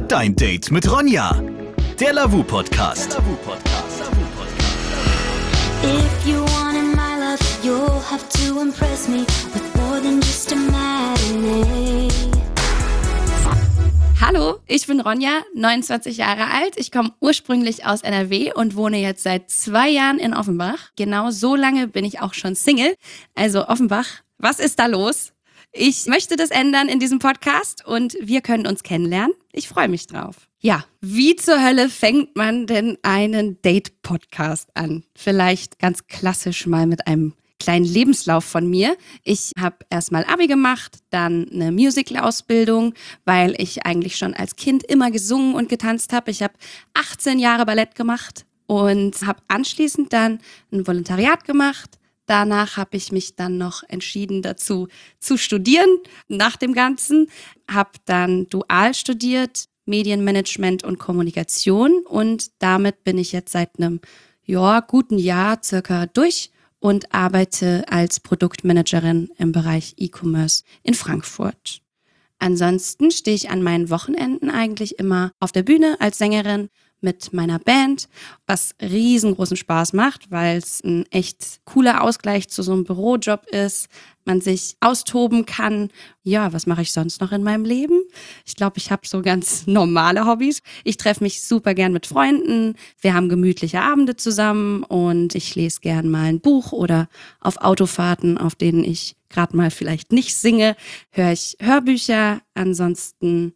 Dein Date mit Ronja. Der Lavu Podcast. If you wanted my love, you'll have to impress me with more than just a matinee. Hallo, ich bin Ronja, 29 Jahre alt. Ich komme ursprünglich aus NRW und wohne jetzt seit 2 Jahren in Offenbach. Genau so lange bin ich auch schon Single. Also Offenbach, was ist da los? Ich möchte das ändern in diesem Podcast und wir können uns kennenlernen. Ich freue mich drauf. Ja, wie zur Hölle fängt man denn einen Date-Podcast an? Vielleicht ganz klassisch mal mit einem kleinen Lebenslauf von mir. Ich habe erstmal Abi gemacht, dann eine Musical-Ausbildung, weil ich eigentlich schon als Kind immer gesungen und getanzt habe. Ich habe 18 Jahre Ballett gemacht und habe anschließend dann ein Volontariat gemacht. Danach habe ich mich dann noch entschieden dazu zu studieren nach dem Ganzen. Habe dann dual studiert, Medienmanagement und Kommunikation und damit bin ich jetzt seit einem guten Jahr circa durch und arbeite als Produktmanagerin im Bereich E-Commerce in Frankfurt. Ansonsten stehe ich an meinen Wochenenden eigentlich immer auf der Bühne als Sängerin mit meiner Band, was riesengroßen Spaß macht, weil es ein echt cooler Ausgleich zu so einem Bürojob ist, man sich austoben kann. Ja, was mache ich sonst noch in meinem Leben? Ich glaube, ich habe so ganz normale Hobbys. Ich treffe mich super gern mit Freunden, wir haben gemütliche Abende zusammen und ich lese gern mal ein Buch oder auf Autofahrten, auf denen ich gerade mal vielleicht nicht singe, höre ich Hörbücher. Ansonsten,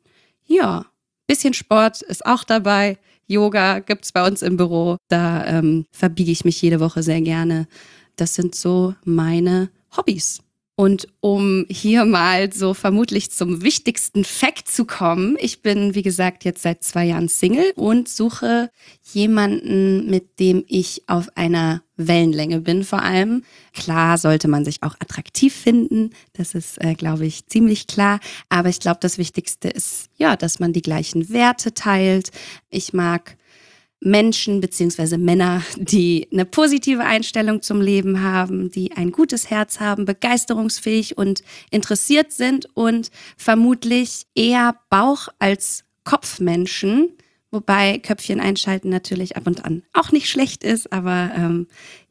bisschen Sport ist auch dabei. Yoga gibt's bei uns im Büro. Da verbiege ich mich jede Woche sehr gerne. Das sind so meine Hobbys. Und um hier mal so vermutlich zum wichtigsten Fact zu kommen, ich bin, wie gesagt, jetzt seit 2 Jahren Single und suche jemanden, mit dem ich auf einer Wellenlänge bin vor allem. Klar sollte man sich auch attraktiv finden, das ist, glaube ich, ziemlich klar. Aber ich glaube, das Wichtigste ist, dass man die gleichen Werte teilt. Ich mag Menschen bzw. Männer, die eine positive Einstellung zum Leben haben, die ein gutes Herz haben, begeisterungsfähig und interessiert sind und vermutlich eher Bauch- als Kopfmenschen, wobei Köpfchen einschalten natürlich ab und an auch nicht schlecht ist, aber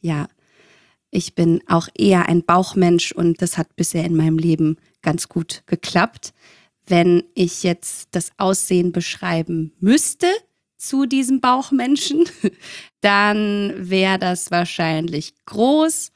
ich bin auch eher ein Bauchmensch und das hat bisher in meinem Leben ganz gut geklappt. Wenn ich jetzt das Aussehen beschreiben müsste zu diesem Bauchmenschen, dann wäre das wahrscheinlich groß,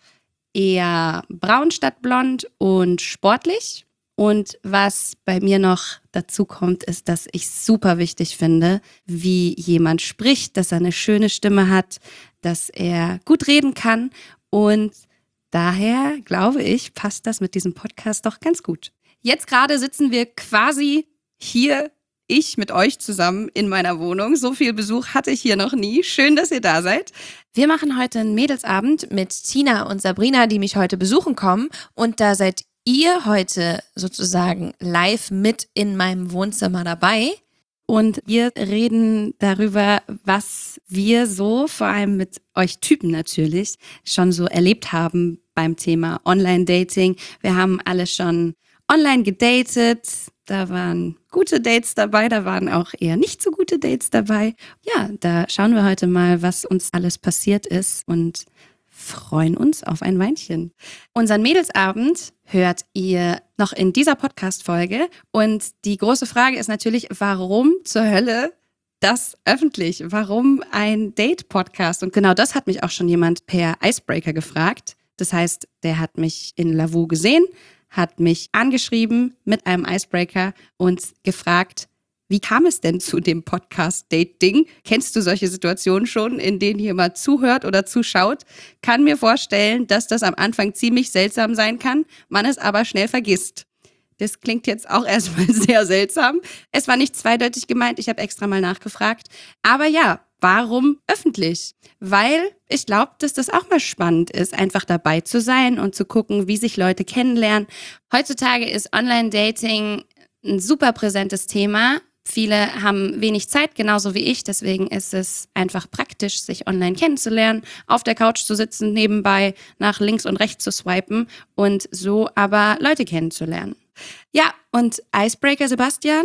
eher braun statt blond und sportlich. Und was bei mir noch dazu kommt, ist, dass ich super wichtig finde, wie jemand spricht, dass er eine schöne Stimme hat, dass er gut reden kann. Und daher, glaube ich, passt das mit diesem Podcast doch ganz gut. Jetzt gerade sitzen wir quasi hier, ich mit euch zusammen in meiner Wohnung. So viel Besuch hatte ich hier noch nie. Schön, dass ihr da seid. Wir machen heute einen Mädelsabend mit Tina und Sabrina, die mich heute besuchen kommen. Und da seid ihr heute sozusagen live mit in meinem Wohnzimmer dabei. Und wir reden darüber, was wir so, vor allem mit euch Typen natürlich, schon so erlebt haben beim Thema Online-Dating. Wir haben alle schon online gedatet. Da waren gute Dates dabei, da waren auch eher nicht so gute Dates dabei. Ja, da schauen wir heute mal, was uns alles passiert ist und freuen uns auf ein Weinchen. Unseren Mädelsabend hört ihr noch in dieser Podcast-Folge. Und die große Frage ist natürlich, warum zur Hölle das öffentlich? Warum ein Date-Podcast? Und genau das hat mich auch schon jemand per Icebreaker gefragt. Das heißt, der hat mich in Lavu gesehen, hat mich angeschrieben mit einem Icebreaker und gefragt, wie kam es denn zu dem Podcast-Date-Ding? Kennst du solche Situationen schon, in denen jemand zuhört oder zuschaut? Kann mir vorstellen, dass das am Anfang ziemlich seltsam sein kann, man es aber schnell vergisst. Das klingt jetzt auch erstmal sehr seltsam. Es war nicht zweideutig gemeint, ich habe extra mal nachgefragt. Aber ja, warum öffentlich? Weil ich glaube, dass das auch mal spannend ist, einfach dabei zu sein und zu gucken, wie sich Leute kennenlernen. Heutzutage ist Online-Dating ein super präsentes Thema. Viele haben wenig Zeit, genauso wie ich. Deswegen ist es einfach praktisch, sich online kennenzulernen, auf der Couch zu sitzen, nebenbei nach links und rechts zu swipen und so aber Leute kennenzulernen. Ja, und Icebreaker Sebastian,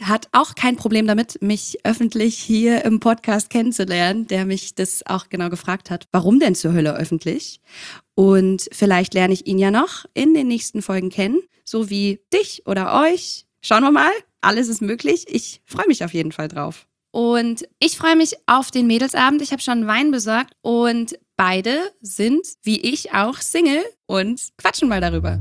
hat auch kein Problem damit, mich öffentlich hier im Podcast kennenzulernen, der mich das auch genau gefragt hat. Warum denn zur Hölle öffentlich? Und vielleicht lerne ich ihn ja noch in den nächsten Folgen kennen, so wie dich oder euch. Schauen wir mal, alles ist möglich. Ich freue mich auf jeden Fall drauf. Und ich freue mich auf den Mädelsabend. Ich habe schon Wein besorgt und beide sind, wie ich, auch Single und quatschen mal darüber.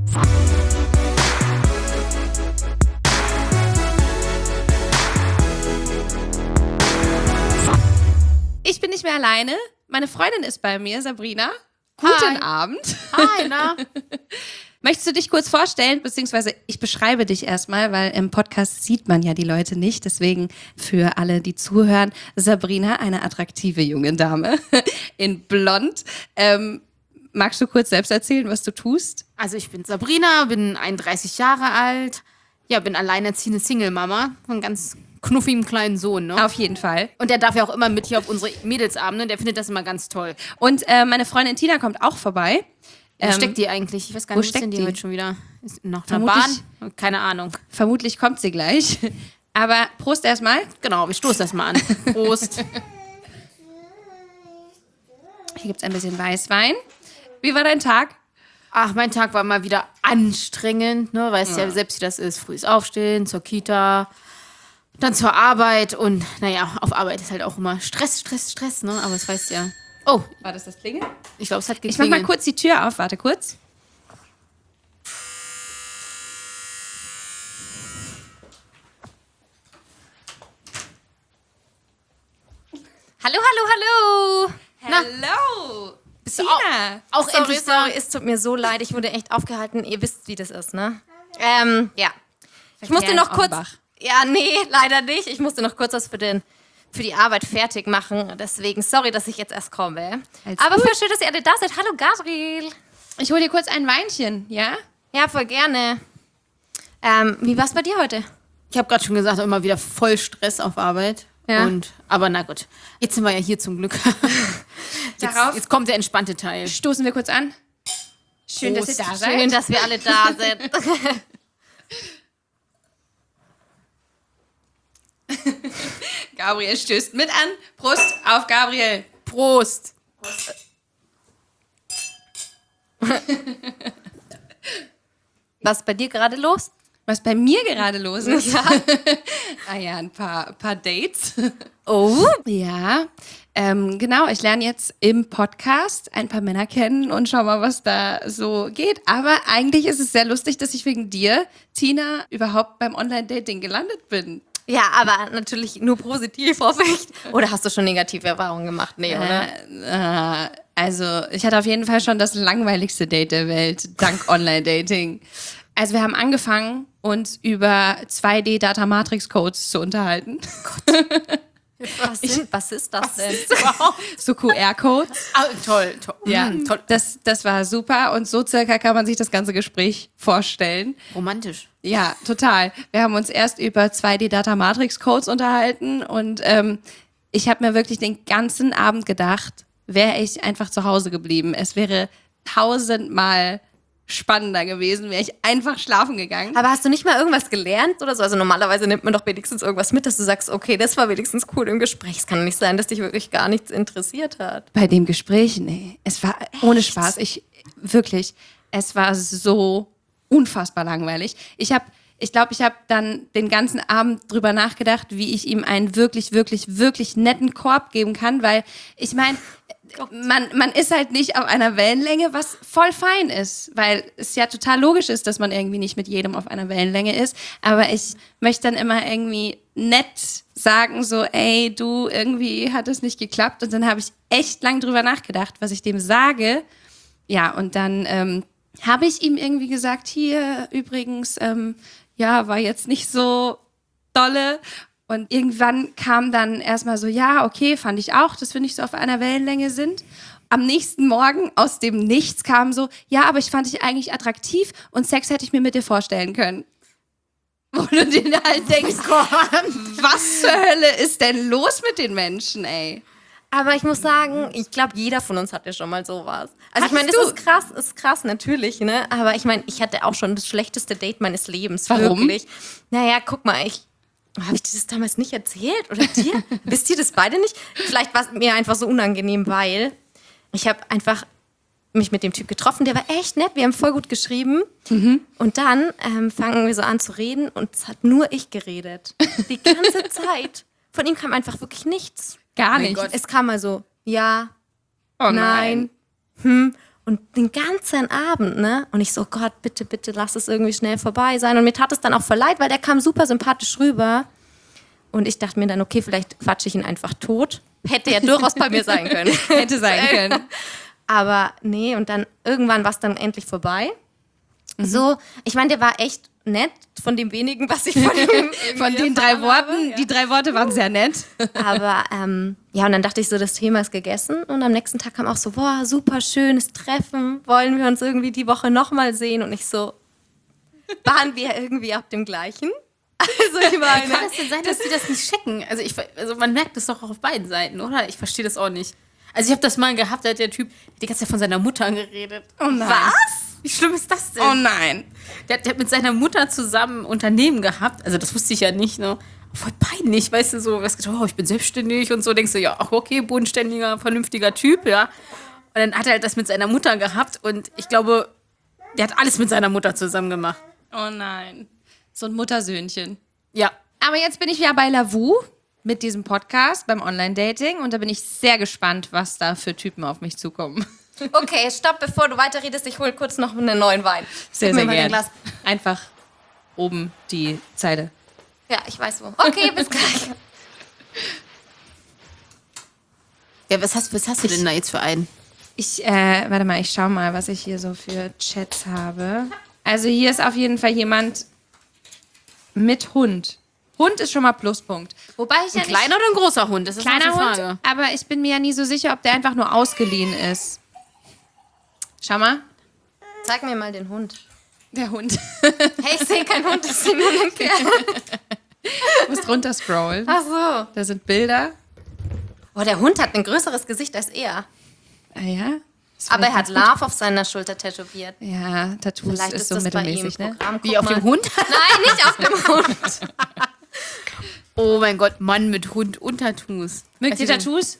Ich bin nicht mehr alleine. Meine Freundin ist bei mir, Sabrina. Guten Abend. Hi, na? Möchtest du dich kurz vorstellen, beziehungsweise ich beschreibe dich erstmal, weil im Podcast sieht man ja die Leute nicht. Deswegen für alle, die zuhören, Sabrina, eine attraktive junge Dame in Blond. Magst du kurz selbst erzählen, was du tust? Also ich bin Sabrina, bin 31 Jahre alt. Ja, bin alleinerziehende Single-Mama von einem ganz knuffigen kleinen Sohn, ne? Auf jeden Fall. Und der darf ja auch immer mit hier auf unsere Mädelsabende. Der findet das immer ganz toll. Und meine Freundin Tina kommt auch vorbei. Wo steckt die eigentlich? Ich weiß gar nicht, wo ist denn die heute schon wieder? Ist noch eine Bahn? Keine Ahnung. Vermutlich kommt sie gleich. Aber Prost erstmal. Genau, wir stoßen das mal an. Prost. Hier gibt's ein bisschen Weißwein. Wie war dein Tag? Ach, mein Tag war mal wieder anstrengend, ne? Weißt ja selbst, wie das ist. Frühes Aufstehen, zur Kita, dann zur Arbeit und naja, auf Arbeit ist halt auch immer Stress, ne? Aber das weißt du ja. Oh, War das Klingeln? ich glaube, es hat geklingelt. Ich mach mal kurz die Tür auf. Warte kurz. Hallo, hallo, hallo. Hallo. Bist du Tina. auch Sorry, endlich da? sorry, es tut mir so leid. Ich wurde echt aufgehalten. Ihr wisst, wie das ist, ne? Ja. Ich musste noch kurz... Offenbach. Ja, nee, leider nicht. Ich musste noch kurz was für die Arbeit fertig machen. Deswegen, sorry, dass ich jetzt erst komme. Alles Aber gut. voll schön, dass ihr alle da seid. Hallo, Gabriel. Ich hole dir kurz ein Weinchen, ja? Ja, voll gerne. Wie war's bei dir heute? Ich habe gerade schon gesagt, immer wieder voll Stress auf Arbeit. Ja. Aber na gut, jetzt sind wir ja hier zum Glück. Darauf Jetzt kommt der entspannte Teil. stoßen wir kurz an. Schön, dass ihr da seid. Schön, dass wir alle da sind. Gabriel stößt mit an. Prost auf Gabriel. Prost. Was ist bei dir gerade los? Was bei mir gerade los ist? Ah ja, ein paar Dates. Oh. Ja, genau. Ich lerne jetzt im Podcast ein paar Männer kennen und schau mal, was da so geht. Aber eigentlich ist es sehr lustig, dass ich wegen dir, Tina, überhaupt beim Online-Dating gelandet bin. Ja, aber natürlich nur positiv, hoffe ich. Oder hast du schon negative Erfahrungen gemacht? Nee, oder? Also, ich hatte auf jeden Fall schon das langweiligste Date der Welt, dank Online-Dating. Also, wir haben angefangen, uns über 2D-Data-Matrix-Codes zu unterhalten. Was ist das denn? So QR-Codes. Ah, toll. Ja, Toll. das war super und so circa kann man sich das ganze Gespräch vorstellen. Romantisch. Ja, total. Wir haben uns erst über 2D-Data-Matrix-Codes unterhalten und ich habe mir wirklich den ganzen Abend gedacht, wäre ich einfach zu Hause geblieben. Es wäre 1000-mal spannender gewesen, wäre ich einfach schlafen gegangen. Aber hast du nicht mal irgendwas gelernt oder so? Also normalerweise nimmt man doch wenigstens irgendwas mit, dass du sagst, okay, das war wenigstens cool im Gespräch. Es kann doch nicht sein, dass dich wirklich gar nichts interessiert hat. Bei dem Gespräch, nee. Es war ohne Spaß. Es war so unfassbar langweilig. Ich glaube, ich habe dann den ganzen Abend drüber nachgedacht, wie ich ihm einen wirklich, wirklich, wirklich netten Korb geben kann, weil ich meine, man ist halt nicht auf einer Wellenlänge, was voll fein ist, weil es ja total logisch ist, dass man irgendwie nicht mit jedem auf einer Wellenlänge ist, aber ich möchte dann immer irgendwie nett sagen, so, ey, du, irgendwie hat es nicht geklappt und dann habe ich echt lang drüber nachgedacht, was ich dem sage. Ja, und dann habe ich ihm irgendwie gesagt, hier übrigens, ja, war jetzt nicht so dolle. Und irgendwann kam dann erstmal so, ja, okay, fand ich auch, dass wir nicht so auf einer Wellenlänge sind. Am nächsten Morgen aus dem Nichts kam so, ja, aber ich fand dich eigentlich attraktiv und Sex hätte ich mir mit dir vorstellen können. Wo du dir halt denkst, was zur Hölle ist denn los mit den Menschen, ey? Aber ich muss sagen, ich glaube, jeder von uns hatte schon mal sowas. Also ich meine, Hattest das ist krass natürlich, ne? Aber ich meine, ich hatte auch schon das schlechteste Date meines Lebens. Warum? Wirklich. Naja, guck mal, ich Habe ich dir das damals nicht erzählt? Oder dir? Wisst ihr das beide nicht? Vielleicht war es mir einfach so unangenehm, weil ich habe einfach mich mit dem Typ getroffen, der war echt nett, wir haben voll gut geschrieben. Und dann fangen wir so an zu reden und es hat nur ich geredet. Die ganze Zeit. Von ihm kam einfach wirklich nichts. Gar nicht. Es kam mal so, ja, Oh nein, und den ganzen Abend, ne? Und ich so, Gott, bitte, bitte, lass es irgendwie schnell vorbei sein. Und mir tat es dann auch voll leid, weil der kam super sympathisch rüber. Und ich dachte mir dann, okay, vielleicht quatsche ich ihn einfach tot. Hätte ja durchaus bei mir sein können. Hätte sein können. Aber nee, und dann irgendwann war es dann endlich vorbei. So, ich meine, der war echt nett, von dem wenigen, was ich von ihm Von den 3 Worten, die 3 Worte waren sehr nett. Aber ja, und dann dachte ich so, das Thema ist gegessen. Und am nächsten Tag kam auch so, boah, super schönes Treffen. Wollen wir uns irgendwie die Woche nochmal sehen? Und ich so, waren wir irgendwie auf dem gleichen? Also ich meine, Kann es denn sein, dass die das nicht checken? Also man merkt das doch auch auf beiden Seiten, oder? Ich verstehe das auch nicht. Also ich habe das mal gehabt, da hat der Typ die ganze Zeit von seiner Mutter geredet. Oh nein. Was? Wie schlimm ist das denn? Oh nein. Der hat mit seiner Mutter zusammen ein Unternehmen gehabt. Also das wusste ich ja nicht, ne? Voll peinlich, weißt du, so, du hast gedacht, oh, ich bin selbstständig und so. Denkst du, ja, ach, okay, bodenständiger, vernünftiger Typ, ja. Und dann hat er halt das mit seiner Mutter gehabt und ich glaube, der hat alles mit seiner Mutter zusammen gemacht. Oh nein. So ein Muttersöhnchen. Ja. Aber jetzt bin ich wieder bei Lavu mit diesem Podcast beim Online-Dating und da bin ich sehr gespannt, was da für Typen auf mich zukommen. okay, stopp, bevor du weiterredest, ich hole kurz noch einen neuen Wein. Sehr, Gib mir sehr mal den gerne. Glas. Einfach oben die Zeile. Ja, ich weiß wo. Okay, bis gleich. Ja, was hast du denn da jetzt für einen? Warte mal, ich schau mal, was ich hier so für Chats habe. Also hier ist auf jeden Fall jemand mit Hund. Hund ist schon mal Pluspunkt. Wobei ich ja Ein kleiner oder ein großer Hund? Das ist kleiner noch die Hund, Frage. aber ich bin mir ja nie so sicher, ob der einfach nur ausgeliehen ist. Schau mal, Zeig mir mal den Hund. der Hund. Hey, ich sehe keinen Hund, ich sehe nur einen Kerl. Du musst runter scrollen. Ach so. Da sind Bilder. Oh, der Hund hat ein größeres Gesicht als er. Ah ja. Ist Aber er vielleicht hat ganz Love auf seiner Schulter tätowiert. gut. Ja, Tattoos Vielleicht ist ist so das bei ihm mittelmäßig, ne? Programm. Wie Guck auf mal. dem Hund? Nein, nicht auf dem Hund. Oh mein Gott, Mann mit Hund und Tattoos. Mögt Weiß ihr ich nicht. Tattoos?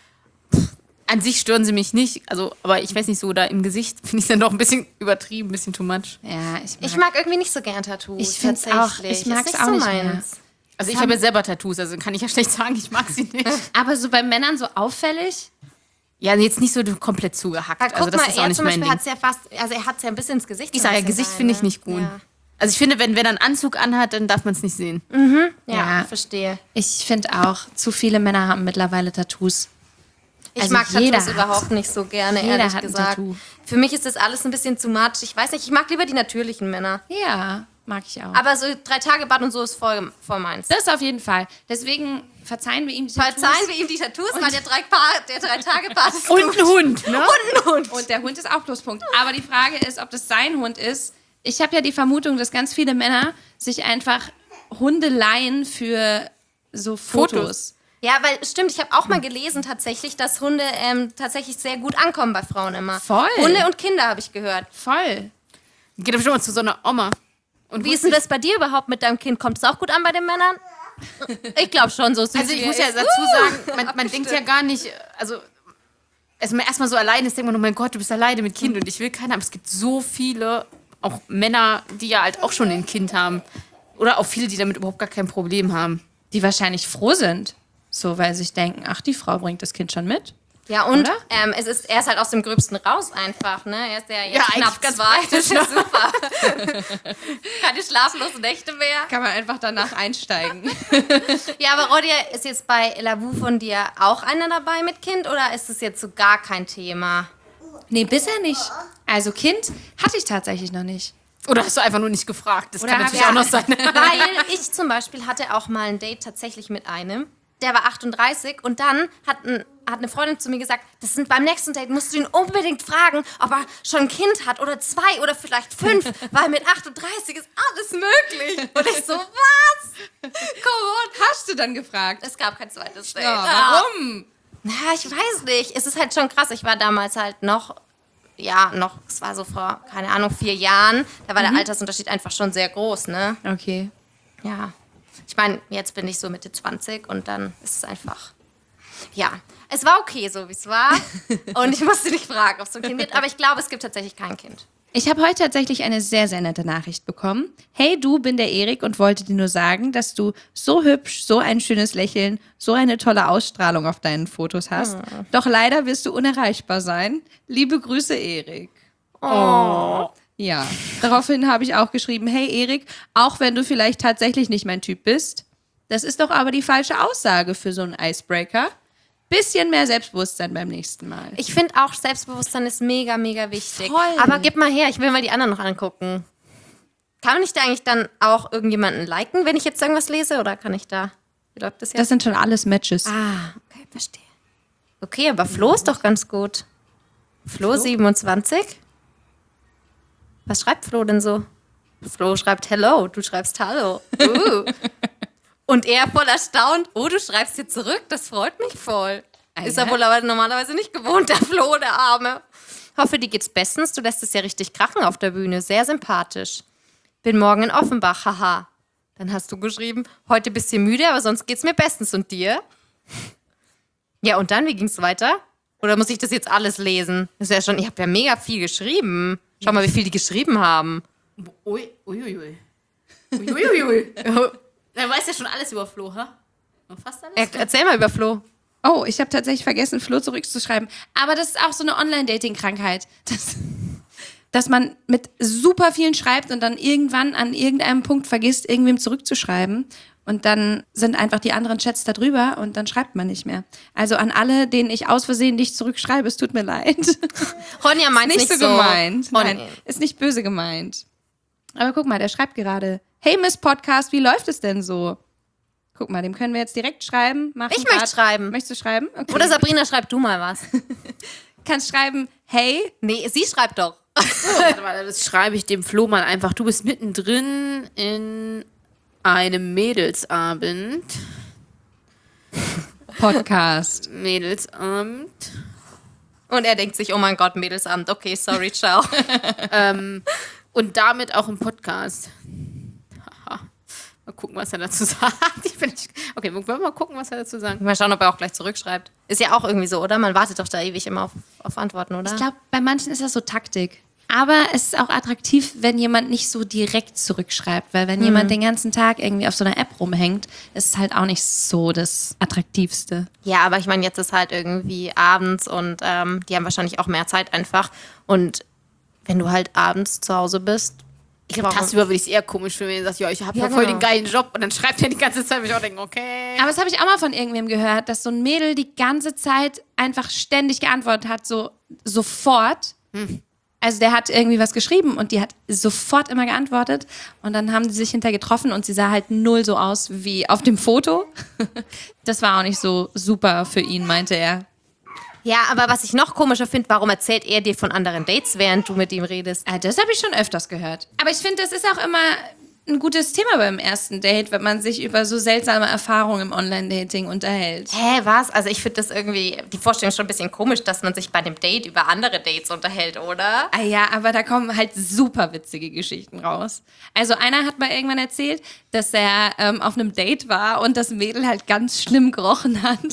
An sich stören sie mich nicht, also, aber ich weiß nicht, so da im Gesicht finde ich es dann doch ein bisschen übertrieben, ein bisschen too much. Ja, Ich mag irgendwie nicht so gern Tattoos. Ich find's auch. Ich mag's Ist auch so nicht meins. Also ich habe ja selber Tattoos, also kann ich ja schlecht sagen, ich mag sie nicht. Aber so bei Männern so auffällig? Ja, jetzt nicht so komplett zugehackt, Guck also das mal, ist auch er nicht zum mein Beispiel Ding. hat es ja fast, also er hat es ja ein bisschen ins Gesicht. Ich sage ja, so ein bisschen Gesicht rein, finde ich ne? nicht gut. Ja. Also ich finde, wenn er einen Anzug anhat, dann darf man es nicht sehen. Ja, Ja. verstehe. Ich finde auch, zu viele Männer haben mittlerweile Tattoos. Ich Also mag jeder Tattoos hat- überhaupt nicht so gerne, jeder ehrlich hat ein gesagt. Tattoo. Für mich ist das alles ein bisschen zu much. Ich weiß nicht, ich mag lieber die natürlichen Männer. Ja, mag ich auch. Aber so 3 Tage Bad und so ist voll meins. Das auf jeden Fall. Deswegen verzeihen wir ihm die Tattoos. Verzeihen wir ihm die Tattoos, weil der 3 Tage Bad ist Und gut. ein Hund, ne? Und der Hund ist auch Pluspunkt. Aber die Frage ist, ob das sein Hund ist. Ich habe ja die Vermutung, dass ganz viele Männer sich einfach Hunde leihen für so Fotos. Ja, weil stimmt, ich habe auch mal gelesen tatsächlich, dass Hunde tatsächlich sehr gut ankommen bei Frauen immer. Voll. Hunde und Kinder habe ich gehört. Voll. Geht aber schon mal zu so einer Oma. Und Wie ist denn das bei dir überhaupt mit deinem Kind? Kommt es auch gut an bei den Männern? Ich glaube schon, so süß Also wie ich er muss ja ist. dazu sagen, man denkt ja gar nicht, also erstmal so alleine ist, denkt man, oh mein Gott, du bist alleine mit Kind und ich will keinen haben. Es gibt so viele, auch Männer, die ja halt auch schon ein Kind haben. Oder auch viele, die damit überhaupt gar kein Problem haben. Die wahrscheinlich froh sind. So, weil sie sich denken, ach, die Frau bringt das Kind schon mit. Ja, und Oder? er ist halt aus dem Gröbsten raus einfach, ne? Er ist ja jetzt Ja, knapp eigentlich ganz 2. praktisch, Das ist super. Keine schlaflosen Nächte mehr. Kann man einfach danach einsteigen. Ja, aber Rodia, ist jetzt bei Lavu von dir auch einer dabei mit Kind oder ist es jetzt so gar kein Thema? Nee, bisher nicht. Also Kind hatte ich tatsächlich noch nicht. Oder hast du einfach nur nicht gefragt? Das Oder kann hab natürlich ich- auch noch sein. Weil ich zum Beispiel hatte auch mal ein Date tatsächlich mit einem, der war 38 und dann hat eine Freundin zu mir gesagt, beim nächsten Date musst du ihn unbedingt fragen, ob er schon ein Kind hat oder 2 oder vielleicht 5, weil mit 38 ist alles möglich. Und ich so, was? Come Hast du dann gefragt? Es gab kein zweites Date. Warum? Na, ich weiß nicht. Es ist halt schon krass. Ich war damals halt es war so vor, keine Ahnung, 4 Jahren. Da war der Altersunterschied einfach schon sehr groß, ne? Okay. Ja. Ich meine, jetzt bin ich so Mitte 20 und dann ist es einfach, ja, es war okay, so wie es war. Und ich musste nicht fragen, ob es ein Kind wird, aber ich glaube, es gibt tatsächlich kein Kind. Ich habe heute tatsächlich eine sehr, sehr nette Nachricht bekommen. Hey, du, bin der Erik und wollte dir nur sagen, dass du so hübsch, so ein schönes Lächeln, so eine tolle Ausstrahlung auf deinen Fotos hast. Doch leider wirst du unerreichbar sein. Liebe Grüße, Erik. Oh. Ja, daraufhin habe ich auch geschrieben, hey Erik, auch wenn du vielleicht tatsächlich nicht mein Typ bist, das ist doch aber die falsche Aussage für so einen Icebreaker. Bisschen mehr Selbstbewusstsein beim nächsten Mal. Ich finde auch, Selbstbewusstsein ist mega, mega wichtig. Voll. Aber gib mal her, ich will mal die anderen noch angucken. Kann ich da eigentlich dann auch irgendjemanden liken, wenn ich jetzt irgendwas lese? Oder kann ich da, wie läuft das jetzt? Das sind schon alles Matches. Okay, verstehe. Okay, aber Flo ist doch ganz gut. Flo 27? Was schreibt Flo denn so? Flo schreibt Hello, du schreibst Hallo. Und er voll erstaunt, du schreibst hier zurück, das freut mich voll. Ist er wohl aber normalerweise nicht gewohnt, der Flo, der Arme. Hoffe, dir geht's bestens, du lässt es ja richtig krachen auf der Bühne, sehr sympathisch. Bin morgen in Offenbach, haha. Dann hast du geschrieben, heute ein bisschen müde, aber sonst geht's mir bestens. Und dir? Ja, und dann, wie ging's weiter? Oder muss ich das jetzt alles lesen? Das ist ja schon, ich habe ja mega viel geschrieben. Schau mal, wie viel die geschrieben haben. Uiuiui. Er weiß ja schon alles über Flo, ha? Fast alles. Erzähl mal über Flo. Oh, ich habe tatsächlich vergessen, Flo zurückzuschreiben. Aber das ist auch so eine Online-Dating-Krankheit. Dass man mit super vielen schreibt und dann irgendwann an irgendeinem Punkt vergisst, irgendwem zurückzuschreiben. Und dann sind einfach die anderen Chats da drüber und dann schreibt man nicht mehr. Also an alle, denen ich aus Versehen nicht zurückschreibe, es tut mir leid. Ronja meint Nicht nicht so so gemeint. Nein. Nein, ist nicht böse gemeint. Aber guck mal, der schreibt gerade, hey Miss Podcast, wie läuft es denn so? Guck mal, dem können wir jetzt direkt schreiben. Ich möchte schreiben. Möchtest du schreiben? Okay. Oder Sabrina, schreib du mal was. Kannst schreiben, hey. Nee, sie schreibt doch. Warte mal, das schreibe ich dem Flo mal einfach. Du bist mittendrin in einem Mädelsabend. Podcast. Mädelsabend. Und er denkt sich, oh mein Gott, Mädelsabend. Okay, sorry, ciao. Und damit auch im Podcast. Haha. Mal gucken, was er dazu sagt. Okay, wollen wir mal gucken, was er dazu sagt. Mal schauen, ob er auch gleich zurückschreibt. Ist ja auch irgendwie so, oder? Man wartet doch da ewig immer auf Antworten, oder? Ich glaube, bei manchen ist das so Taktik. Aber es ist auch attraktiv, wenn jemand nicht so direkt zurückschreibt. Weil wenn jemand den ganzen Tag irgendwie auf so einer App rumhängt, ist es halt auch nicht so das Attraktivste. Ja, aber ich meine, jetzt ist halt irgendwie abends und die haben wahrscheinlich auch mehr Zeit einfach. Und wenn du halt abends zu Hause bist, Ich glaube, tagsüber würde ich es eher komisch finden, wenn er sagt, ja, ich habe ja voll den geilen Job und dann schreibt er die ganze Zeit, wo ich auch denke, okay. Aber das habe ich auch mal von irgendwem gehört, dass so ein Mädel die ganze Zeit einfach ständig geantwortet hat, so sofort. Also der hat irgendwie was geschrieben und die hat sofort immer geantwortet und dann haben die sich hinterher getroffen und sie sah halt null so aus wie auf dem Foto. Das war auch nicht so super für ihn, meinte er. Ja, aber was ich noch komischer finde, warum erzählt er dir von anderen Dates, während du mit ihm redest? Das habe ich schon öfters gehört. Aber ich finde, das ist auch immer ein gutes Thema beim ersten Date, wenn man sich über so seltsame Erfahrungen im Online-Dating unterhält. Hä, was? Also ich finde das irgendwie, die Vorstellung schon ein bisschen komisch, dass man sich bei dem Date über andere Dates unterhält, oder? Ah ja, aber da kommen halt super witzige Geschichten raus. Also einer hat mal irgendwann erzählt, dass er auf einem Date war und das Mädel halt ganz schlimm gerochen hat.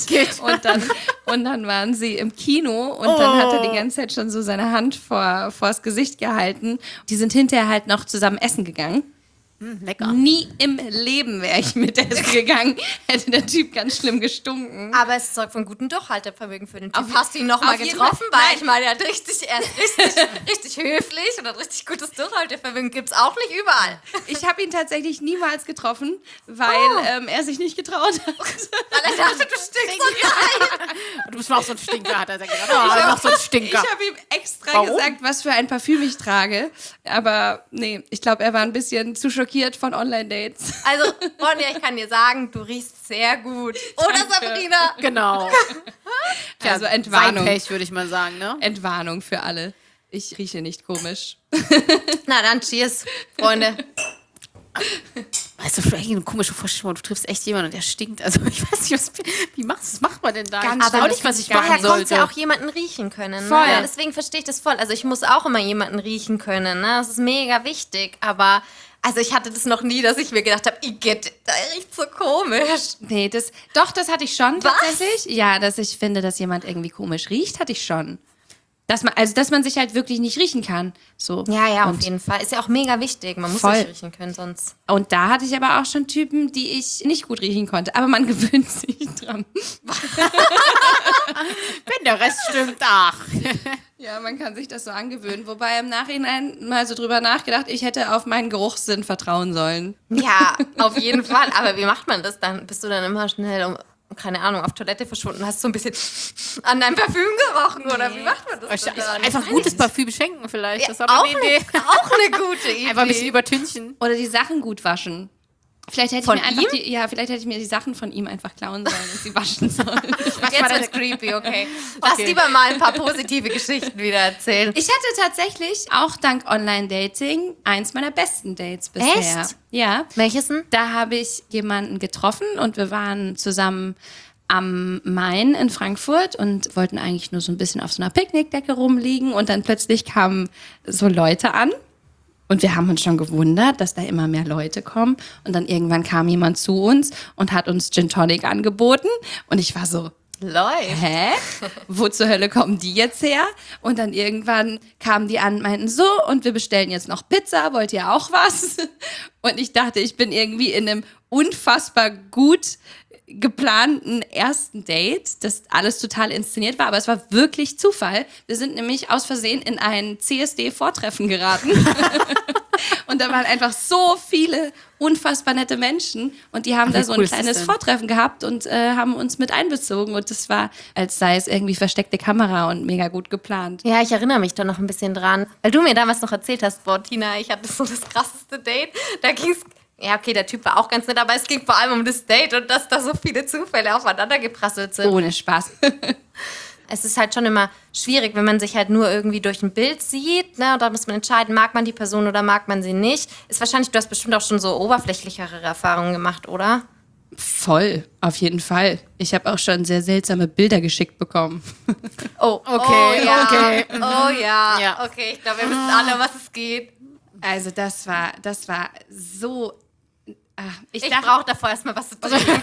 Und dann waren sie im Kino und dann hat er die ganze Zeit schon so seine Hand vors Gesicht gehalten. Die sind hinterher halt noch zusammen essen gegangen. Lecker. Nie im Leben wäre ich mit essen gegangen, hätte der Typ ganz schlimm gestunken. Aber es zeugt von gutem Durchhaltevermögen für den Typ. Auf- Hast du ihn noch mal auf jeden getroffen? Fall. Weil ich meine, er ist richtig höflich und hat richtig gutes Durchhaltevermögen. Gibt's auch nicht überall. Ich habe ihn tatsächlich niemals getroffen, weil er sich nicht getraut hat. Weil er dachte, du stinkst so rein. Du bist auch so ein Stinker, hat er gesagt. Oh, noch so ein Ich Stinker. habe ihm extra Warum? gesagt, was für ein Parfüm ich trage. Aber nee, ich glaube, er war ein bisschen zu schockiert von Online-Dates. Also, Ronja, ich kann dir sagen, du riechst sehr gut. Oder Sabrina? Genau. Also Sein Entwarnung. Pech, würde ich mal sagen, ne? Entwarnung für alle. Ich rieche nicht komisch. Na dann, cheers, Freunde. Weißt du, vielleicht eine komische Vorstellung, du triffst echt jemanden und der stinkt. Also ich weiß nicht, was macht man denn da? Ganz Ich weiß auch nicht, was ich machen Daher kommt sollte. ja auch jemanden riechen können. Ne? Voll. Ja, deswegen verstehe ich das voll. Also ich muss auch immer jemanden riechen können. Ne? Das ist mega wichtig. Aber Also ich hatte das noch nie, dass ich mir gedacht habe, Igitt, der riecht so komisch. Nee, das hatte ich schon tatsächlich. Ja, dass ich finde, dass jemand irgendwie komisch riecht, hatte ich schon. Dass man sich halt wirklich nicht riechen kann. So. Ja, und auf jeden Fall. Ist ja auch mega wichtig. Man muss Voll. sich riechen können, sonst. Und da hatte ich aber auch schon Typen, die ich nicht gut riechen konnte. Aber man gewöhnt sich dran. Wenn der Rest stimmt, ach. Ja, man kann sich das so angewöhnen. Wobei im Nachhinein mal so drüber nachgedacht, ich hätte auf meinen Geruchssinn vertrauen sollen. Ja, auf jeden Fall. Aber wie macht man das dann? Bist du dann immer schnell keine Ahnung, auf Toilette verschwunden, hast so ein bisschen an deinem Parfüm gerochen oder wie macht man das dann? Einfach gutes Parfüm schenken vielleicht. Ja, Das war doch eine Idee. Auch eine gute Idee. Einfach ein bisschen übertünchen. Oder die Sachen gut waschen. Vielleicht hätte ich mir die Sachen von ihm einfach klauen sollen und sie waschen sollen. Jetzt wird's creepy, okay. Lass lieber mal ein paar positive Geschichten wieder erzählen. Ich hatte tatsächlich auch dank Online-Dating eins meiner besten Dates bisher. Echt? Ja. Welches denn? Da habe ich jemanden getroffen und wir waren zusammen am Main in Frankfurt und wollten eigentlich nur so ein bisschen auf so einer Picknickdecke rumliegen und dann plötzlich kamen so Leute an. Und wir haben uns schon gewundert, dass da immer mehr Leute kommen. Und dann irgendwann kam jemand zu uns und hat uns Gin Tonic angeboten. Und ich war so, Läuft. hä? Wo zur Hölle kommen die jetzt her? Und dann irgendwann kamen die an und meinten so, und wir bestellen jetzt noch Pizza, wollt ihr auch was? Und ich dachte, ich bin irgendwie in einem unfassbar gut geplanten ersten Date, das alles total inszeniert war, aber es war wirklich Zufall. Wir sind nämlich aus Versehen in ein CSD-Vortreffen geraten. Und da waren einfach so viele unfassbar nette Menschen und die haben da so ein kleines Vortreffen gehabt und haben uns mit einbezogen und das war, als sei es irgendwie versteckte Kamera und mega gut geplant. Ja, ich erinnere mich da noch ein bisschen dran, weil du mir damals noch erzählt hast, boah, Tina, ich hatte so das krasseste Date, da ging's. Ja, okay, der Typ war auch ganz nett, aber es ging vor allem um das Date und dass da so viele Zufälle aufeinander geprasselt sind. Ohne Spaß. Es ist halt schon immer schwierig, wenn man sich halt nur irgendwie durch ein Bild sieht. Ne? Da muss man entscheiden, mag man die Person oder mag man sie nicht. Ist wahrscheinlich, du hast bestimmt auch schon so oberflächlichere Erfahrungen gemacht, oder? Voll, auf jeden Fall. Ich habe auch schon sehr seltsame Bilder geschickt bekommen. Oh, Okay, oh, ja. okay. Oh ja, Ja. okay, ich glaube, wir wissen alle, um was es geht. Also das war so... Ich brauche davor erstmal was zu trinken,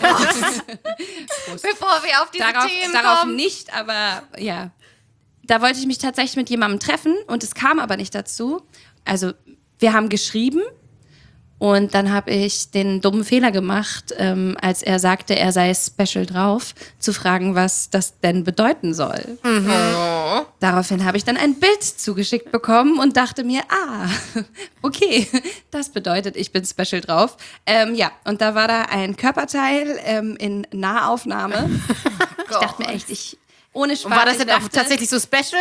bevor wir auf diese Themen darauf kommen. nicht, aber ja. Da wollte ich mich tatsächlich mit jemandem treffen und es kam aber nicht dazu. Also wir haben geschrieben und dann habe ich den dummen Fehler gemacht, als er sagte, er sei special drauf, zu fragen, was das denn bedeuten soll. Daraufhin habe ich dann ein Bild zugeschickt bekommen und dachte mir, okay, das bedeutet, ich bin special drauf. Ja, und da war da ein Körperteil in Nahaufnahme. Ich dachte mir echt, ohne Spaß. Und war das denn auch dachte, tatsächlich so special?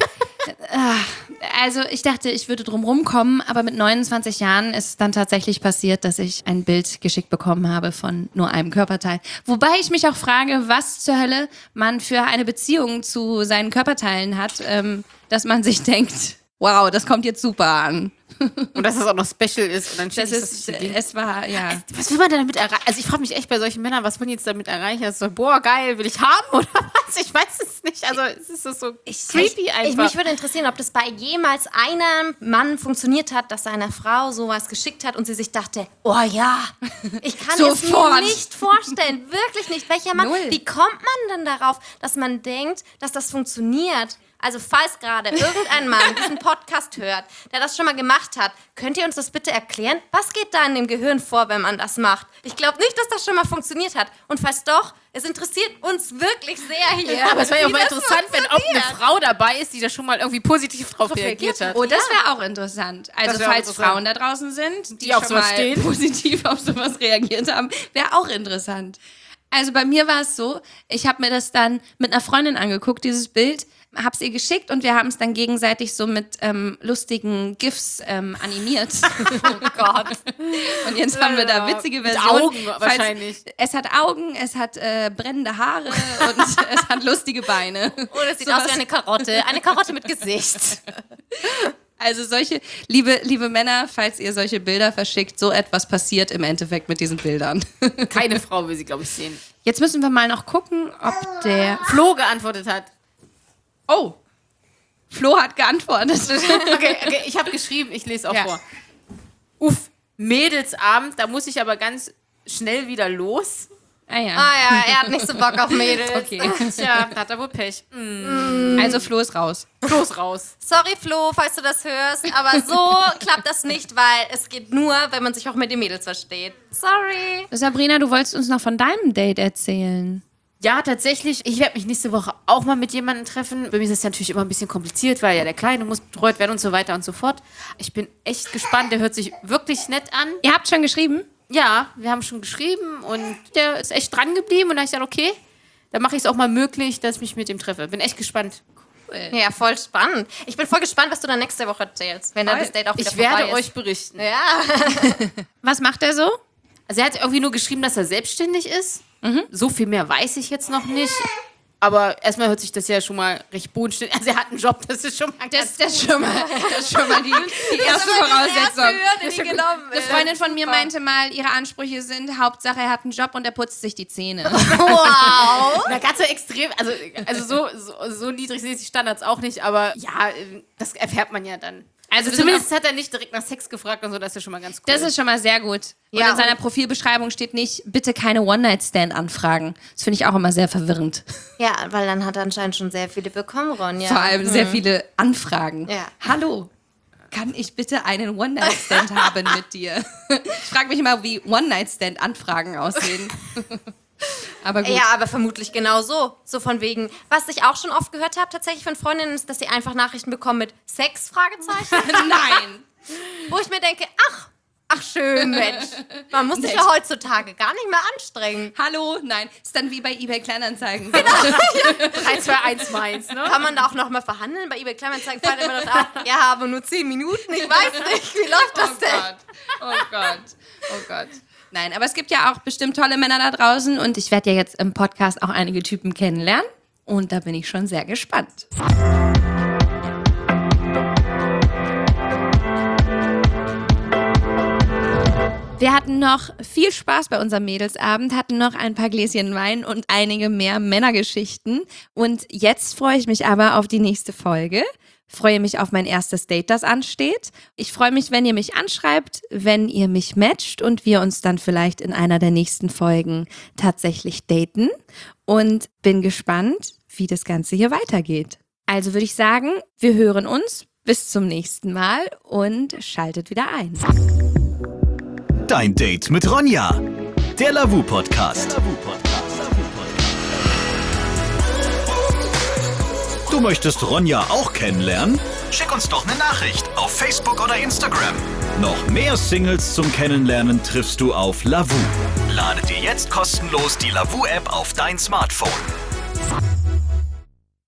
Also ich dachte, ich würde drum rumkommen, aber mit 29 Jahren ist es dann tatsächlich passiert, dass ich ein Bild geschickt bekommen habe von nur einem Körperteil. Wobei ich mich auch frage, was zur Hölle man für eine Beziehung zu seinen Körperteilen hat, dass man sich denkt, wow, das kommt jetzt super an. Und dass es auch noch special ist. Und dann Es war, ja. Was will man denn damit erreichen? Also ich frage mich echt bei solchen Männern, was wollen die jetzt damit erreichen? Also, boah, geil, will ich haben oder was? Ich weiß es nicht. Also es ist so creepy einfach. Mich würde interessieren, ob das bei jemals einem Mann funktioniert hat, dass seiner Frau sowas geschickt hat und sie sich dachte, oh ja, ich kann es Sofort. mir nicht vorstellen, wirklich nicht. Welcher Mann, Null. wie kommt man denn darauf, dass man denkt, dass das funktioniert? Also falls gerade irgendein Mann diesen Podcast hört, der das schon mal gemacht hat, könnt ihr uns das bitte erklären? Was geht da in dem Gehirn vor, wenn man das macht? Ich glaube nicht, dass das schon mal funktioniert hat. Und falls doch, es interessiert uns wirklich sehr hier. Ja, aber es wäre ja auch wie mal das interessant, wenn auch eine funktioniert. Frau dabei ist, die da schon mal irgendwie positiv drauf reagiert hat. Oh, das wäre auch interessant. Also Das wär auch falls interessant. Frauen da draußen sind, die Die auf schon sowas mal stehen. positiv auf sowas reagiert haben, wäre auch interessant. Also bei mir war es so, ich habe mir das dann mit einer Freundin angeguckt, dieses Bild, habe es ihr geschickt und wir haben es dann gegenseitig so mit lustigen GIFs animiert. Oh Gott. Und jetzt haben wir da witzige Mit Versionen. Augen wahrscheinlich. Es hat Augen, es hat brennende Haare und es hat lustige Beine. Oder es sieht aus wie eine Karotte mit Gesicht. Also solche, liebe Männer, falls ihr solche Bilder verschickt, so etwas passiert im Endeffekt mit diesen Bildern. Keine Frau will sie, glaube ich, sehen. Jetzt müssen wir mal noch gucken, ob der... Flo geantwortet hat. Oh, Flo hat geantwortet. Okay, ich habe geschrieben, ich lese auch Ja. vor. Uff, Mädelsabend, da muss ich aber ganz schnell wieder los. Ah ja. Ah ja, er hat nicht so Bock auf Mädels. Okay. Tja, hat er wohl Pech. Also Flo ist raus. Los raus. Sorry Flo, falls du das hörst, aber so klappt das nicht, weil es geht nur, wenn man sich auch mit den Mädels versteht. Sorry. Sabrina, du wolltest uns noch von deinem Date erzählen. Ja, tatsächlich. Ich werde mich nächste Woche auch mal mit jemandem treffen. Bei mir ist das natürlich immer ein bisschen kompliziert, weil ja der Kleine muss betreut werden und so weiter und so fort. Ich bin echt gespannt. Der hört sich wirklich nett an. Ihr habt schon geschrieben? Ja, wir haben schon geschrieben und der ist echt dran geblieben. Und da habe ich gesagt, okay, dann mache ich es auch mal möglich, dass ich mich mit ihm treffe. Bin echt gespannt. Ja, voll spannend. Ich bin voll gespannt, was du dann nächste Woche erzählst, wenn dann das Date auch wieder Ich werde vorbei ist. euch berichten. Ja. Was macht er so? Also er hat irgendwie nur geschrieben, dass er selbstständig ist. So viel mehr weiß ich jetzt noch nicht. Aber erstmal hört sich das ja schon mal recht bodenständig. Also er hat einen Job, das ist schon mal Das ist schon mal die erste Voraussetzung. Hürde, die genommen Eine Freundin von mir meinte mal, ihre Ansprüche sind, Hauptsache er hat einen Job und er putzt sich die Zähne. Wow. Na, ganz so extrem, also so niedrig sind die Standards auch nicht, aber ja, das erfährt man ja dann. Also zumindest hat er nicht direkt nach Sex gefragt und so, das ist ja schon mal ganz cool. Das ist schon mal sehr gut. Und Ja, in seiner Profilbeschreibung steht nicht, bitte keine One-Night-Stand-Anfragen. Das finde ich auch immer sehr verwirrend. Ja, weil dann hat er anscheinend schon sehr viele bekommen, Ronja. Vor allem sehr viele Anfragen. Ja. Hallo, kann ich bitte einen One-Night-Stand haben mit dir? Ich frage mich immer, wie One-Night-Stand-Anfragen aussehen. Aber gut. Ja, aber vermutlich genau so. So von wegen, was ich auch schon oft gehört habe tatsächlich von Freundinnen, ist, dass sie einfach Nachrichten bekommen mit Sex, Fragezeichen. Nein. Wo ich mir denke, ach schön, Mensch. Man muss sich ja heutzutage gar nicht mehr anstrengen. Hallo? Nein. Ist dann wie bei eBay Kleinanzeigen. 3, 2, 1 meins, ne? Kann man da auch noch mal verhandeln? Bei eBay Kleinanzeigen fallen immer noch ab. Ja, aber nur 10 Minuten. Ich weiß nicht, wie läuft das denn? Oh Gott. Oh Gott. Nein, aber es gibt ja auch bestimmt tolle Männer da draußen und ich werde ja jetzt im Podcast auch einige Typen kennenlernen und da bin ich schon sehr gespannt. Wir hatten noch viel Spaß bei unserem Mädelsabend, hatten noch ein paar Gläschen Wein und einige mehr Männergeschichten. Und jetzt freue ich mich aber auf die nächste Folge. Freue mich auf mein erstes Date, das ansteht. Ich freue mich, wenn ihr mich anschreibt, wenn ihr mich matcht und wir uns dann vielleicht in einer der nächsten Folgen tatsächlich daten. Und bin gespannt, wie das Ganze hier weitergeht. Also würde ich sagen, wir hören uns. Bis zum nächsten Mal und schaltet wieder ein. Dein Date mit Ronja. Der Lavu Podcast. Du möchtest Ronja auch kennenlernen? Schick uns doch eine Nachricht auf Facebook oder Instagram. Noch mehr Singles zum Kennenlernen triffst du auf Lavu. Lade dir jetzt kostenlos die Lavu-App auf dein Smartphone.